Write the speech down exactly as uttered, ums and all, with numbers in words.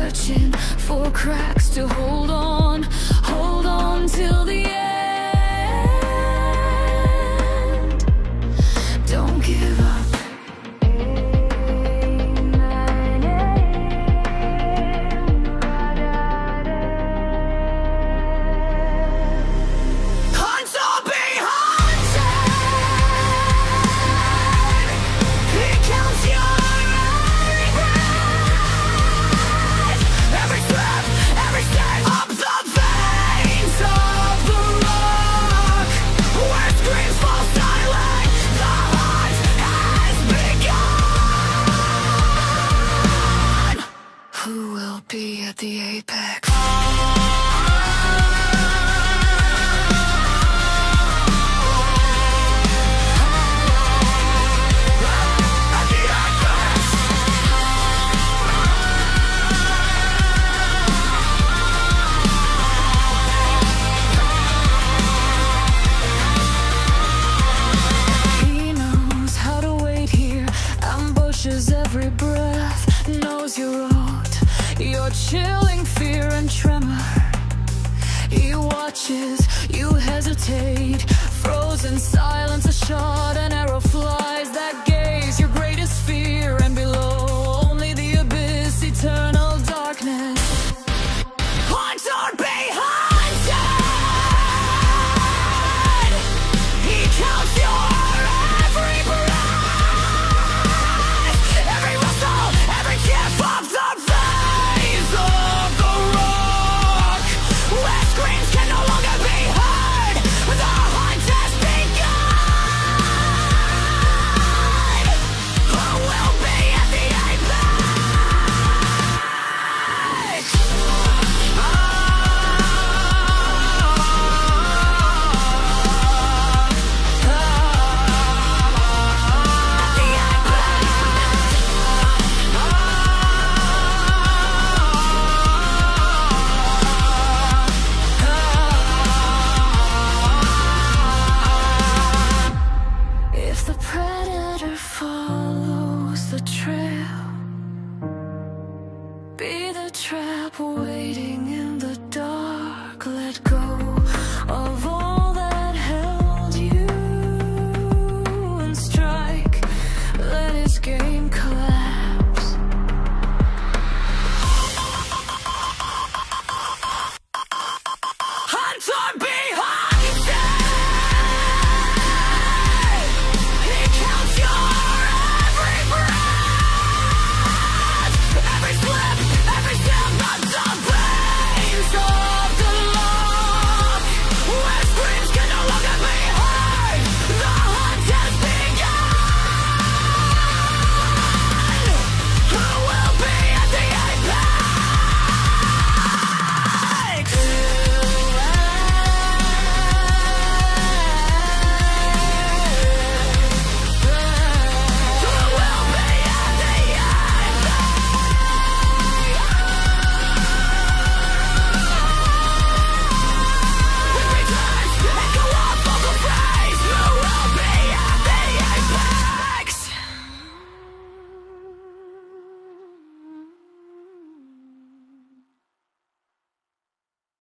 searching for cracks to hold on, hold on till the end. Don't give up. Be at the apex. He knows how to wait here, ambushes every breath, knows your own. Your chilling fear and tremor. He watches you hesitate, frozen silence, a shot, an arrow flies. That gaze, your greatest fear, and below only the abyss, eternal darkness. Hunt or be hunted. He counts your every breath, every rustle, every kiss of the be the trap waiting in